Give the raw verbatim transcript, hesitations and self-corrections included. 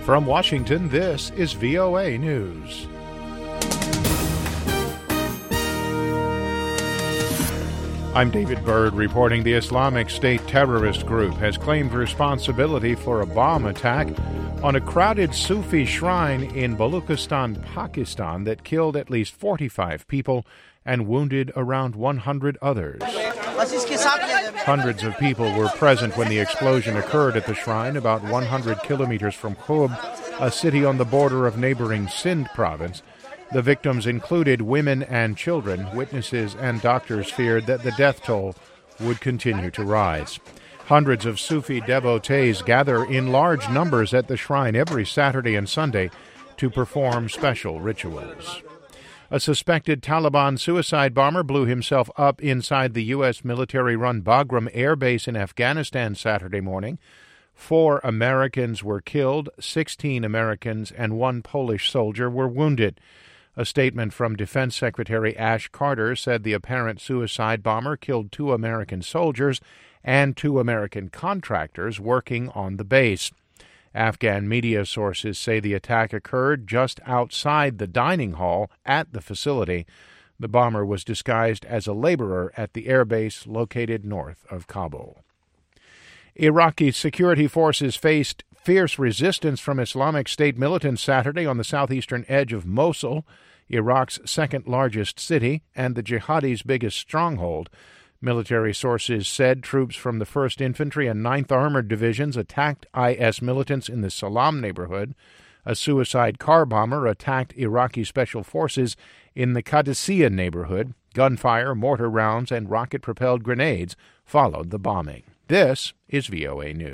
From Washington, this is V O A News. I'm David Byrd reporting the Islamic State terrorist group has claimed responsibility for a bomb attack on a crowded Sufi shrine in Baluchistan, Pakistan that killed at least forty-five people and wounded around one hundred others. Hundreds of people were present when the explosion occurred at the shrine about one hundred kilometers from Qub, a city on the border of neighboring Sindh province. The victims included women and children. Witnesses and doctors feared that the death toll would continue to rise. Hundreds of Sufi devotees gather in large numbers at the shrine every Saturday and Sunday to perform special rituals. A suspected Taliban suicide bomber blew himself up inside the U S military-run Bagram Air Base in Afghanistan Saturday morning. Four Americans were killed, sixteen Americans and one Polish soldier were wounded. A statement from Defense Secretary Ash Carter said the apparent suicide bomber killed two American soldiers and two American contractors working on the base. Afghan media sources say the attack occurred just outside the dining hall at the facility. The bomber was disguised as a laborer at the airbase located north of Kabul. Iraqi security forces faced fierce resistance from Islamic State militants Saturday on the southeastern edge of Mosul, Iraq's second-largest city and the jihadis' biggest stronghold. Military sources said troops from the first Infantry and ninth Armored Divisions attacked I S militants in the Salam neighborhood. A suicide car bomber attacked Iraqi special forces in the Qadisiyah neighborhood. Gunfire, mortar rounds, and rocket-propelled grenades followed the bombing. This is V O A News.